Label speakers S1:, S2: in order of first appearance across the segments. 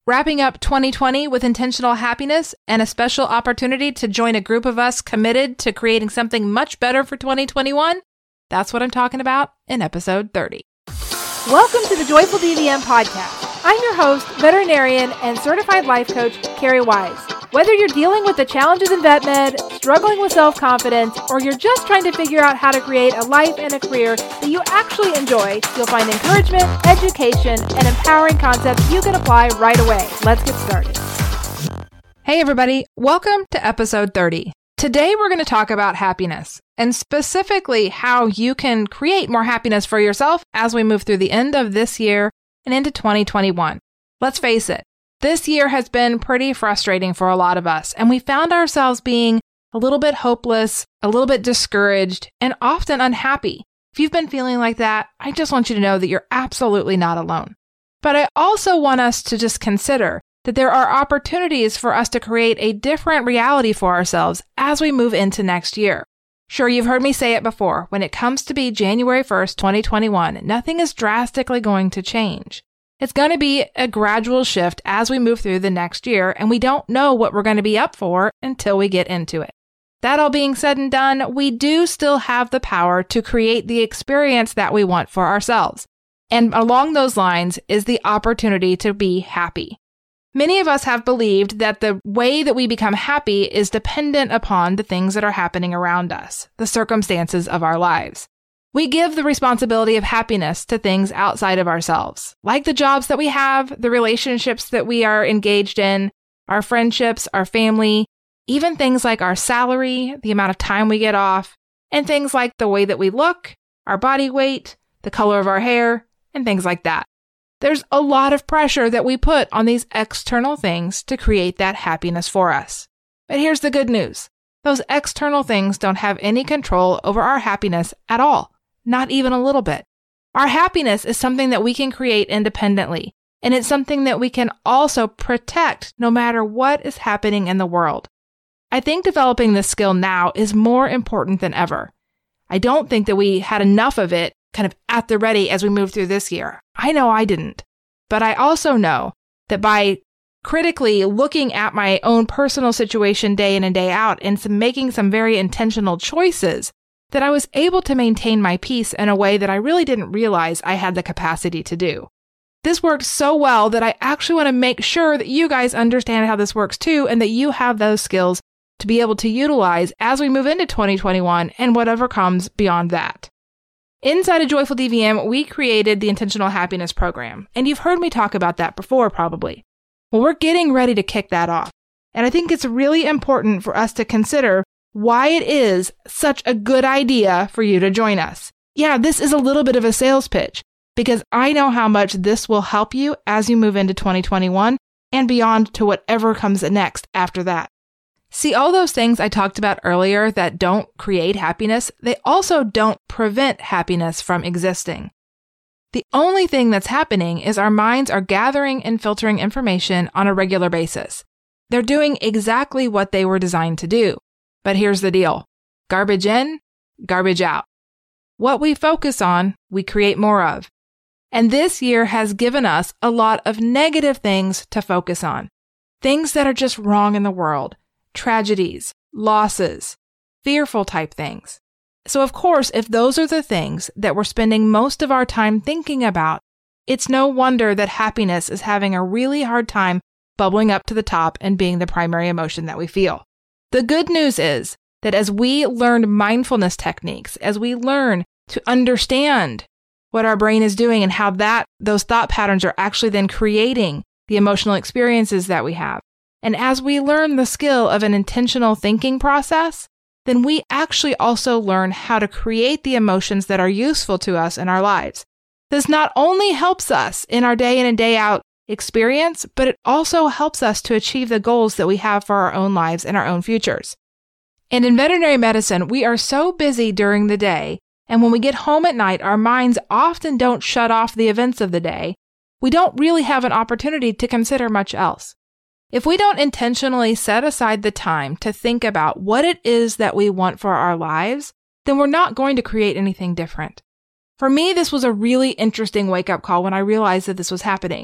S1: Wrapping up 2020 with intentional happiness and a special opportunity to join a group of us committed to creating something much better for 2021? That's what I'm talking about in episode 30.
S2: Welcome to the Joyful DVM podcast. I'm your host, veterinarian and certified life coach, Carrie Wise. Whether you're dealing with the challenges in vet med, struggling with self-confidence, or you're just trying to figure out how to create a life and a career that you actually enjoy, you'll find encouragement, education, and empowering concepts you can apply right away. Let's get started.
S1: Hey everybody, welcome to episode 30. Today we're going to talk about happiness, and specifically how you can create more happiness for yourself as we move through the end of this year and into 2021. Let's face it, this year has been pretty frustrating for a lot of us, and we found ourselves being a little bit hopeless, a little bit discouraged, and often unhappy. If you've been feeling like that, I just want you to know that you're absolutely not alone. But I also want us to just consider that there are opportunities for us to create a different reality for ourselves as we move into next year. Sure, you've heard me say it before. When it comes to be January 1st, 2021, nothing is drastically going to change. It's going to be a gradual shift as we move through the next year, and we don't know what we're going to be up for until we get into it. That all being said and done, we do still have the power to create the experience that we want for ourselves. And along those lines is the opportunity to be happy. Many of us have believed that the way that we become happy is dependent upon the things that are happening around us, the circumstances of our lives. We give the responsibility of happiness to things outside of ourselves, like the jobs that we have, the relationships that we are engaged in, our friendships, our family, even things like our salary, the amount of time we get off, and things like the way that we look, our body weight, the color of our hair, and things like that. There's a lot of pressure that we put on these external things to create that happiness for us. But here's the good news. Those external things don't have any control over our happiness at all. Not even a little bit. Our happiness is something that we can create independently, and it's something that we can also protect no matter what is happening in the world. I think developing this skill now is more important than ever. I don't think that we had enough of it kind of at the ready as we move through this year. I know I didn't, but I also know that by critically looking at my own personal situation day in and day out and making some very intentional choices, that I was able to maintain my peace in a way that I really didn't realize I had the capacity to do. This worked so well that I actually want to make sure that you guys understand how this works too, and that you have those skills to be able to utilize as we move into 2021 and whatever comes beyond that. Inside of Joyful DVM, we created the Intentional Happiness Program, and you've heard me talk about that before probably. Well, we're getting ready to kick that off, and I think it's really important for us to consider why it is such a good idea for you to join us. Yeah, this is a little bit of a sales pitch because I know how much this will help you as you move into 2021 and beyond to whatever comes next after that. See, all those things I talked about earlier that don't create happiness, they also don't prevent happiness from existing. The only thing that's happening is our minds are gathering and filtering information on a regular basis. They're doing exactly what they were designed to do. But here's the deal. Garbage in, garbage out. What we focus on, we create more of. And this year has given us a lot of negative things to focus on. Things that are just wrong in the world. Tragedies, losses, fearful type things. So of course, if those are the things that we're spending most of our time thinking about, it's no wonder that happiness is having a really hard time bubbling up to the top and being the primary emotion that we feel. The good news is that as we learn mindfulness techniques, as we learn to understand what our brain is doing and how those thought patterns are actually then creating the emotional experiences that we have, and as we learn the skill of an intentional thinking process, then we actually also learn how to create the emotions that are useful to us in our lives. This not only helps us in our day in and day out experience, but it also helps us to achieve the goals that we have for our own lives and our own futures. And in veterinary medicine, we are so busy during the day, and when we get home at night, our minds often don't shut off the events of the day. We don't really have an opportunity to consider much else. If we don't intentionally set aside the time to think about what it is that we want for our lives, then we're not going to create anything different. For me, this was a really interesting wake-up call when I realized that this was happening.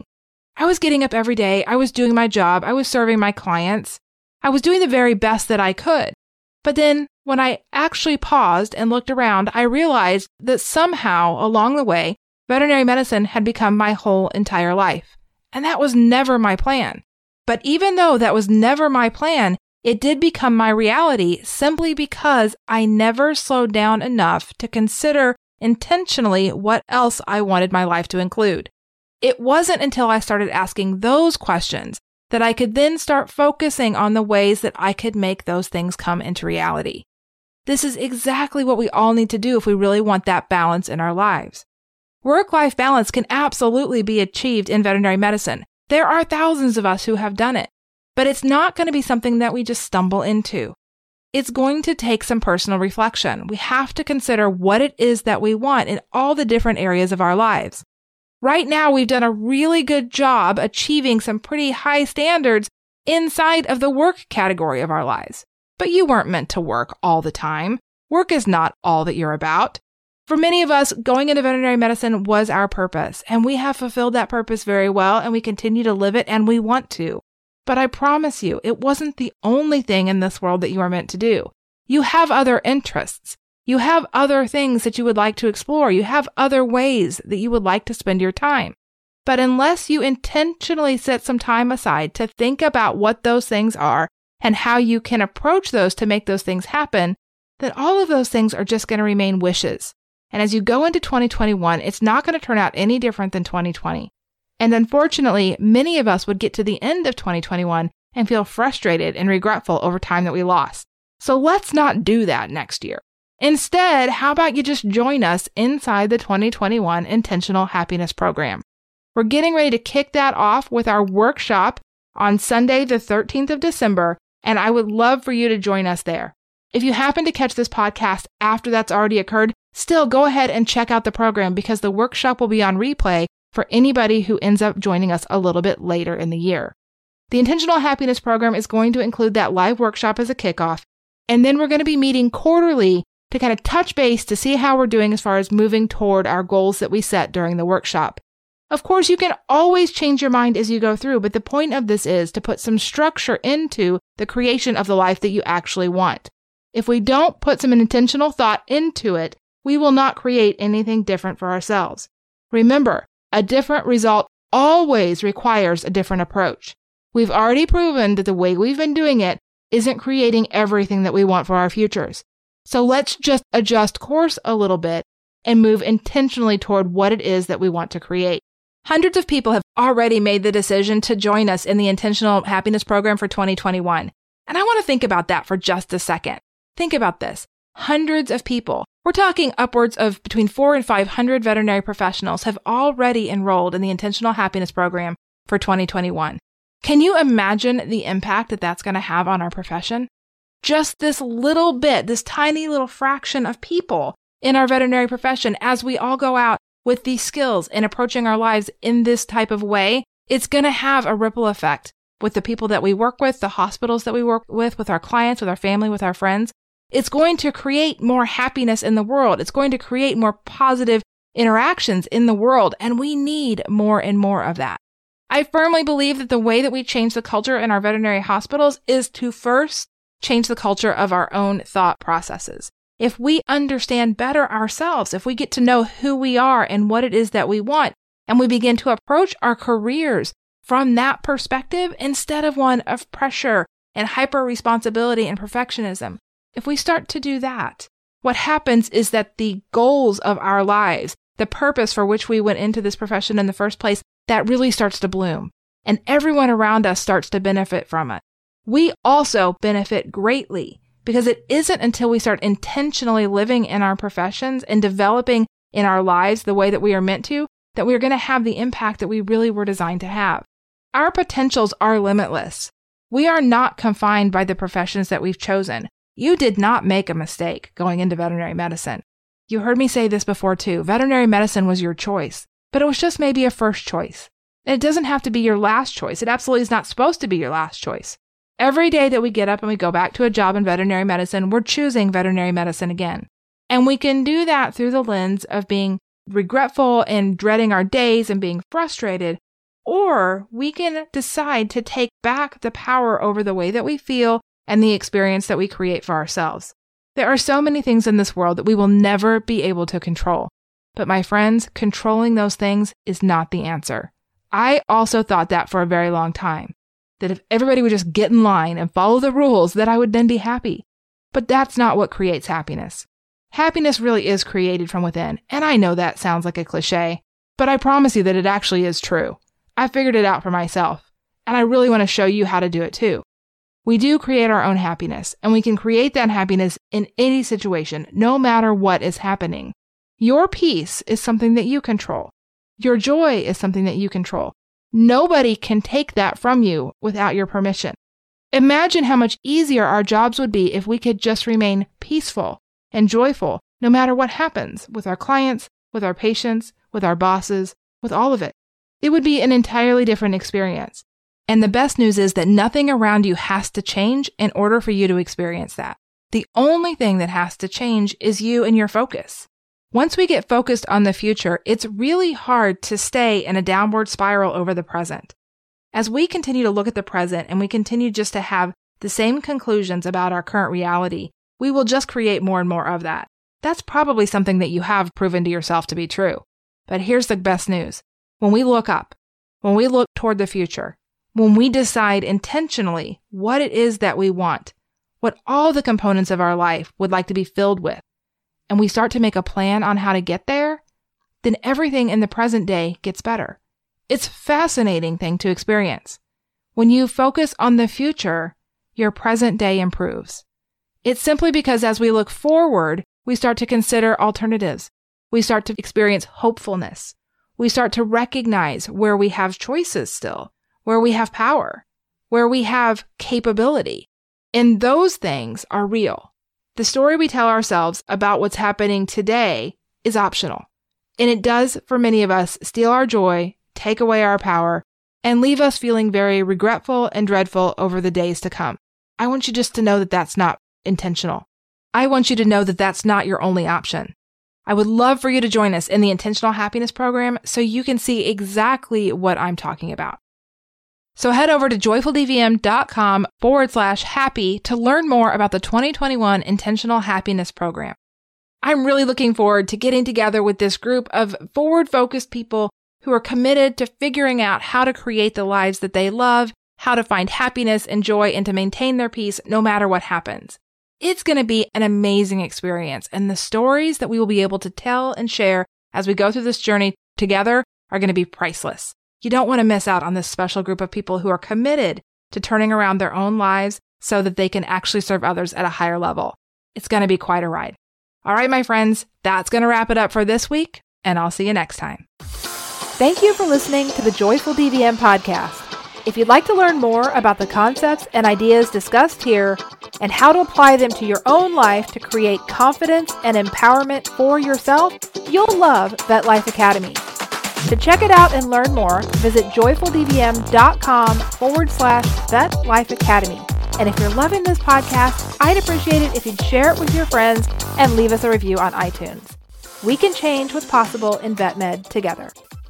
S1: I was getting up every day. I was doing my job. I was serving my clients. I was doing the very best that I could. But then when I actually paused and looked around, I realized that somehow along the way, veterinary medicine had become my whole entire life. And that was never my plan. But even though that was never my plan, it did become my reality simply because I never slowed down enough to consider intentionally what else I wanted my life to include. It wasn't until I started asking those questions that I could then start focusing on the ways that I could make those things come into reality. This is exactly what we all need to do if we really want that balance in our lives. Work-life balance can absolutely be achieved in veterinary medicine. There are thousands of us who have done it, but it's not going to be something that we just stumble into. It's going to take some personal reflection. We have to consider what it is that we want in all the different areas of our lives. Right now, we've done a really good job achieving some pretty high standards inside of the work category of our lives. But you weren't meant to work all the time. Work is not all that you're about. For many of us, going into veterinary medicine was our purpose, and we have fulfilled that purpose very well, and we continue to live it, and we want to. But I promise you, it wasn't the only thing in this world that you are meant to do. You have other interests. You have other things that you would like to explore. You have other ways that you would like to spend your time. But unless you intentionally set some time aside to think about what those things are and how you can approach those to make those things happen, then all of those things are just going to remain wishes. And as you go into 2021, it's not going to turn out any different than 2020. And unfortunately, many of us would get to the end of 2021 and feel frustrated and regretful over time that we lost. So let's not do that next year. Instead, how about you just join us inside the 2021 Intentional Happiness Program? We're getting ready to kick that off with our workshop on Sunday, the 13th of December, and I would love for you to join us there. If you happen to catch this podcast after that's already occurred, still go ahead and check out the program because the workshop will be on replay for anybody who ends up joining us a little bit later in the year. The Intentional Happiness Program is going to include that live workshop as a kickoff, and then we're going to be meeting quarterly to kind of touch base to see how we're doing as far as moving toward our goals that we set during the workshop. Of course, you can always change your mind as you go through, but the point of this is to put some structure into the creation of the life that you actually want. If we don't put some intentional thought into it, we will not create anything different for ourselves. Remember, a different result always requires a different approach. We've already proven that the way we've been doing it isn't creating everything that we want for our futures. So let's just adjust course a little bit and move intentionally toward what it is that we want to create. Hundreds of people have already made the decision to join us in the Intentional Happiness Program for 2021. And I want to think about that for just a second. Think about this. Hundreds of people. We're talking upwards of between 400 and 500 veterinary professionals have already enrolled in the Intentional Happiness Program for 2021. Can you imagine the impact that that's going to have on our profession? Just this little bit, this tiny little fraction of people in our veterinary profession, as we all go out with these skills and approaching our lives in this type of way, it's going to have a ripple effect with the people that we work with, the hospitals that we work with our clients, with our family, with our friends. It's going to create more happiness in the world. It's going to create more positive interactions in the world, and we need more and more of that. I firmly believe that the way that we change the culture in our veterinary hospitals is to first change the culture of our own thought processes. If we understand better ourselves, if we get to know who we are and what it is that we want, and we begin to approach our careers from that perspective instead of one of pressure and hyper-responsibility and perfectionism, if we start to do that, what happens is that the goals of our lives, the purpose for which we went into this profession in the first place, that really starts to bloom, and everyone around us starts to benefit from it. We also benefit greatly because it isn't until we start intentionally living in our professions and developing in our lives the way that we are meant to, that we're going to have the impact that we really were designed to have. Our potentials are limitless. We are not confined by the professions that we've chosen. You did not make a mistake going into veterinary medicine. You heard me say this before too. Veterinary medicine was your choice, but it was just maybe a first choice. And it doesn't have to be your last choice. It absolutely is not supposed to be your last choice. Every day that we get up and we go back to a job in veterinary medicine, we're choosing veterinary medicine again. And we can do that through the lens of being regretful and dreading our days and being frustrated, or we can decide to take back the power over the way that we feel and the experience that we create for ourselves. There are so many things in this world that we will never be able to control. But my friends, controlling those things is not the answer. I also thought that for a very long time, that if everybody would just get in line and follow the rules, that I would then be happy. But that's not what creates happiness. Happiness really is created from within, and I know that sounds like a cliche, but I promise you that it actually is true. I figured it out for myself, and I really want to show you how to do it too. We do create our own happiness, and we can create that happiness in any situation, no matter what is happening. Your peace is something that you control. Your joy is something that you control. Nobody can take that from you without your permission. Imagine how much easier our jobs would be if we could just remain peaceful and joyful no matter what happens with our clients, with our patients, with our bosses, with all of it. It would be an entirely different experience. And the best news is that nothing around you has to change in order for you to experience that. The only thing that has to change is you and your focus. Once we get focused on the future, it's really hard to stay in a downward spiral over the present. As we continue to look at the present and we continue just to have the same conclusions about our current reality, we will just create more and more of that. That's probably something that you have proven to yourself to be true. But here's the best news. When we look up, when we look toward the future, when we decide intentionally what it is that we want, what all the components of our life would like to be filled with, and we start to make a plan on how to get there, then everything in the present day gets better. It's a fascinating thing to experience. When you focus on the future, your present day improves. It's simply because as we look forward, we start to consider alternatives. We start to experience hopefulness. We start to recognize where we have choices still, where we have power, where we have capability. And those things are real. The story we tell ourselves about what's happening today is optional. And it does, for many of us, steal our joy, take away our power, and leave us feeling very regretful and dreadful over the days to come. I want you just to know that that's not intentional. I want you to know that that's not your only option. I would love for you to join us in the Intentional Happiness Program so you can see exactly what I'm talking about. So head over to joyfuldvm.com/happy to learn more about the 2021 Intentional Happiness Program. I'm really looking forward to getting together with this group of forward-focused people who are committed to figuring out how to create the lives that they love, how to find happiness and joy, and to maintain their peace no matter what happens. It's going to be an amazing experience, and the stories that we will be able to tell and share as we go through this journey together are going to be priceless. You don't want to miss out on this special group of people who are committed to turning around their own lives so that they can actually serve others at a higher level. It's going to be quite a ride. All right, my friends, that's going to wrap it up for this week, and I'll see you next time.
S2: Thank you for listening to the Joyful DVM podcast. If you'd like to learn more about the concepts and ideas discussed here and how to apply them to your own life to create confidence and empowerment for yourself, you'll love Vet Life Academy. To check it out and learn more, visit joyfuldvm.com/Vet Life Academy. And if you're loving this podcast, I'd appreciate it if you'd share it with your friends and leave us a review on iTunes. We can change what's possible in vet med together.